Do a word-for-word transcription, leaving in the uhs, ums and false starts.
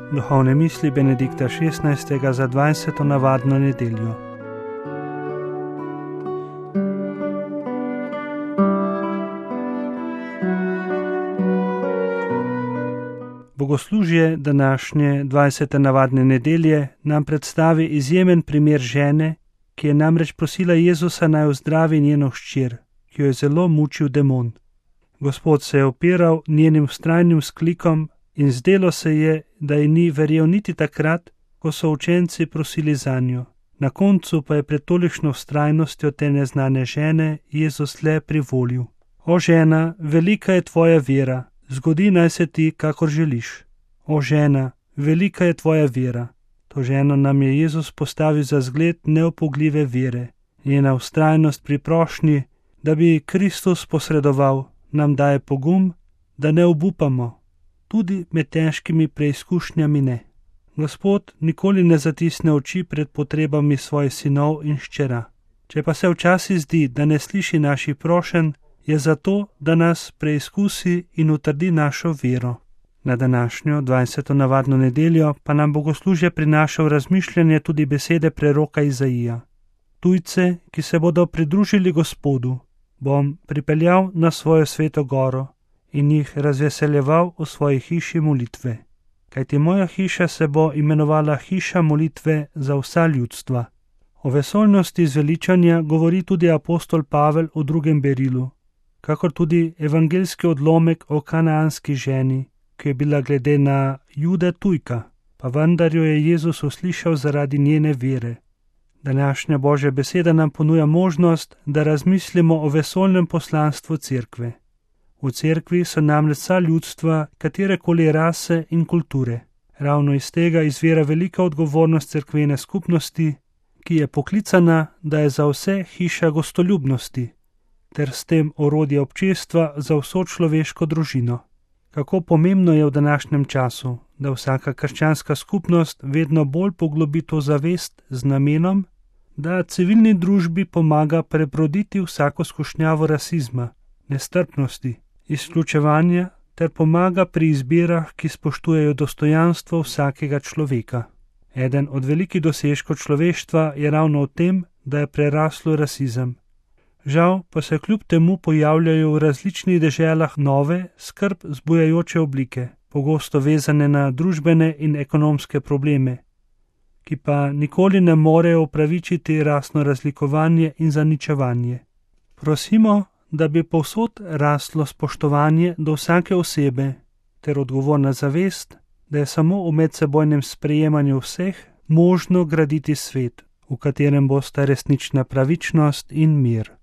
Duhovne misli Benedikta šestnajstega za dvajseto navadno nedeljo. Bogoslužje današnje dvajsete navadne nedelje nam predstavi izjemen primer žene, ki je namreč prosila Jezusa naj ozdravi njeno hčer, ki jo je zelo mučil demon. Gospod se je opiral njenim vztrajnim vzklikom in zdelo se je, da ji ni verjel niti takrat, ko so učenci prosili zanjo. Na koncu pa je pred tolikšno vztrajnostjo te neznane žene Jezus le privolil. O žena, velika je tvoja vera, zgodi naj se ti, kakor želiš. O žena, velika je tvoja vera. To ženo nam je Jezus postavil za zgled neupogljive vere. Njena vztrajnost pri prošnji, da bi Kristus posredoval, nam daje pogum, da ne obupamo, tudi med težkimi preizkušnjami ne. Gospod nikoli ne zatisne oči pred potrebami svojih sinov in hčera. Če pa se včasih zdi, da ne sliši naših prošenj, je zato, da nas preizkusi in utrdi našo vero. Na današnjo dvajseto navadno nedeljo pa nam bogoslužje prinaša v razmišljanje tudi besede preroka Izaija. Tujce, ki se bodo pridružili Gospodu, bom pripeljal na svojo sveto goro in jih razveseljeval v svoji hiši molitve. Kajti moja hiša se bo imenovala hiša molitve za vsa ljudstva. O vesoljnosti zveličanja govori tudi apostol Pavel v drugem berilu, kakor tudi evangeljski odlomek o kanaanski ženi, ki je bila glede na Jude tujka, pa vendar jo je Jezus uslišal zaradi njene vere. Današnja Božja beseda nam ponuja možnost, da razmislimo o vesoljnem poslanstvu cerkve. V cerkvi so namreč vsa ljudstva, katerekoli rase in kulture. Ravno iz tega izvira velika odgovornost cerkvene skupnosti, ki je poklicana, da je za vse hiša gostoljubnosti, ter s tem orodje občestva za vso človeško družino. Kako pomembno je v današnjem času, da vsaka krščanska skupnost vedno bolj poglobi to zavest z namenom, da civilni družbi pomaga prebroditi vsako skušnjavo rasizma, nestrpnosti, izključevanja ter pomaga pri izbirah, ki spoštujejo dostojanstvo vsakega človeka. Eden od velikih dosežkov človeštva je ravno v tem, da je preraslo rasizem. Žal pa se kljub temu pojavljajo v različnih deželah nove, skrb zbujajoče oblike, pogosto vezane na družbene in ekonomske probleme, ki pa nikoli ne morejo upravičiti rasno razlikovanje in zaničevanje. Prosimo, da bi povsod raslo spoštovanje do vsake osebe ter odgovorna zavest, da je samo v medsebojnem sprejemanju vseh možno graditi svet, v katerem bosta resnična pravičnost in mir.